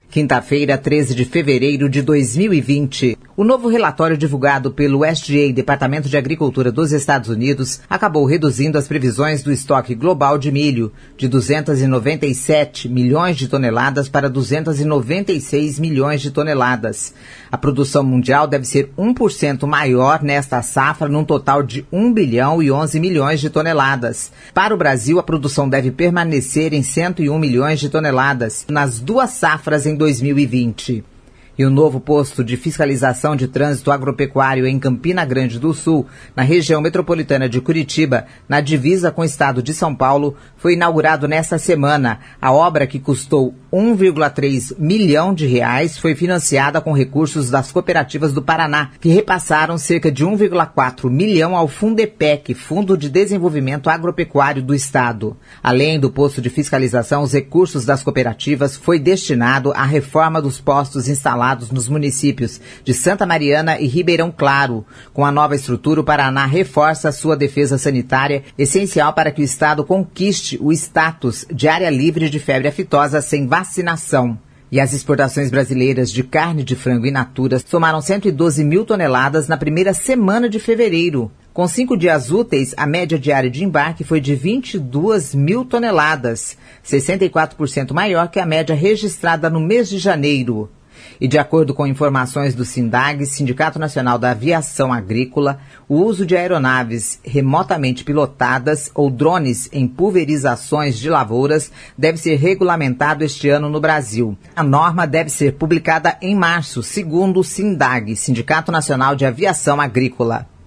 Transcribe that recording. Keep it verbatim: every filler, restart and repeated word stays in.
Quinta-feira, treze de fevereiro de dois mil e vinte. O novo relatório divulgado pelo U S D A, Departamento de Agricultura dos Estados Unidos, acabou reduzindo as previsões do estoque global de milho de duzentos e noventa e sete milhões de toneladas para duzentos e noventa e seis milhões de toneladas. A produção mundial deve ser um por cento maior nesta safra, num total de um bilhão e onze milhões de toneladas. Para o Brasil, a produção deve permanecer em cento e um milhões de toneladas nas duas safras em dois mil e vinte. E o novo posto de fiscalização de trânsito agropecuário em Campina Grande do Sul, na região metropolitana de Curitiba, na divisa com o estado de São Paulo, foi inaugurado nesta semana. A obra, que custou um vírgula três milhão de reais, foi financiada com recursos das cooperativas do Paraná, que repassaram cerca de um vírgula quatro milhão ao Fundepec, Fundo de Desenvolvimento Agropecuário do Estado. Além do posto de fiscalização, os recursos das cooperativas foi destinado à reforma dos postos instalados nos municípios de Santa Mariana e Ribeirão Claro. Com a nova estrutura, o Paraná reforça sua defesa sanitária, essencial para que o estado conquiste o status de área livre de febre aftosa sem vacinação. E as exportações brasileiras de carne de frango in natura somaram cento e doze mil toneladas na primeira semana de fevereiro. Com cinco dias úteis, a média diária de embarque foi de vinte e duas mil toneladas, sessenta e quatro por cento maior que a média registrada no mês de janeiro. E de acordo com informações do SINDAG, Sindicato Nacional da Aviação Agrícola, o uso de aeronaves remotamente pilotadas ou drones em pulverizações de lavouras deve ser regulamentado este ano no Brasil. A norma deve ser publicada em março, segundo o SINDAG, Sindicato Nacional de Aviação Agrícola.